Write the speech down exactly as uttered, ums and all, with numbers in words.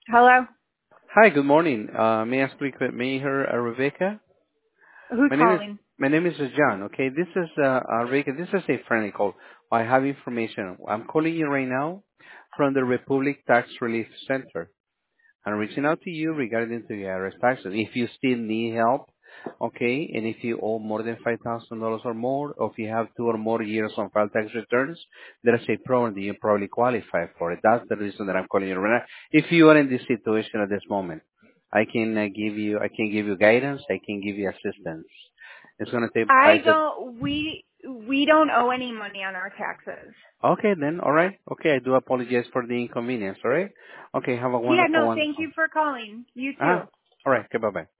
Hello? Hi, good morning. Uh, may I speak with me here, uh, Rebecca? Who's My name is calling? my name is John. Okay, this is uh, uh, Rebecca. This is a friendly call. I have information. I'm calling you right now from the Republic Tax Relief Center. I'm reaching out to you regarding to your I R S taxes. If you still need help, okay, and if you owe more than five thousand dollars or more, or if you have two or more years on file tax returns, there is a program that you probably qualify for it. That's the reason that I'm calling you right now. If you are in this situation at this moment, I can uh, give you, I can give you guidance, I can give you assistance. It's going to take I five to, don't, we, we don't owe any money on our taxes. okay then, alright. Okay, I do apologize for the inconvenience, alright? Okay, have a Yeah, wonderful no, one. thank you for calling. You too. Ah, alright, okay, bye bye.